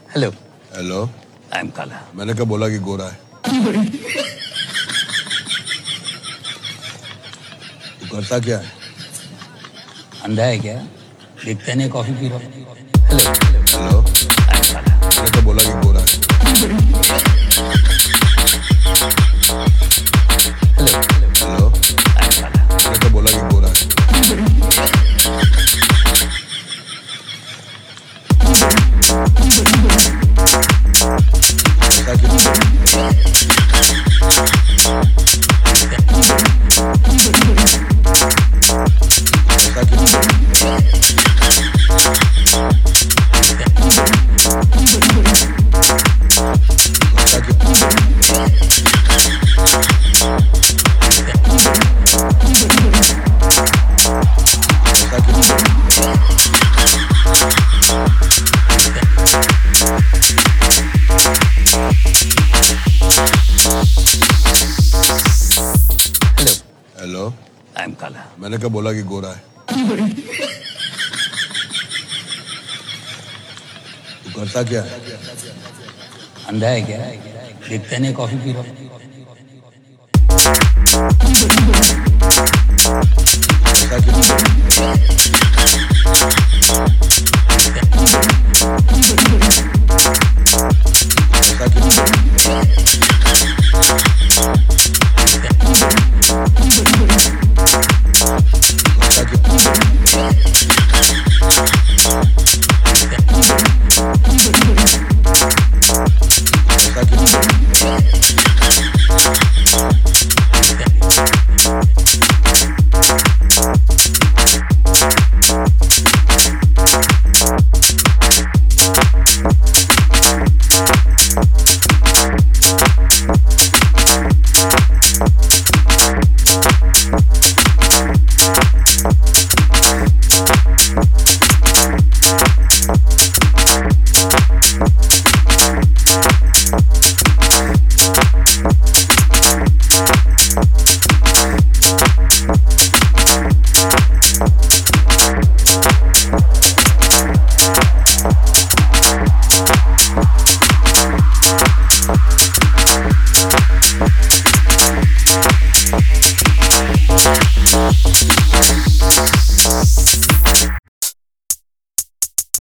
Hello, hello. I am काला। मैंने कब बोला कि गोरा है? तू करता क्या है? अंधा है क्या? दिखते नहीं कॉफी पी रहा हूँ। हेलो। आई एम काला। मैंने कब बोला कि गोरा है? हेलो। आई एम काला। मैंने कब बोला कि गोरा है? करता क्या? करता क्या? करता क्या? करता क्या? Hello, hello. आई एम काला। मैंने कब बोला कि गोरा है? तू करता क्या है? अंधा है क्या? दिखते नहीं कॉफी पी रहा हूँ। करता क्या?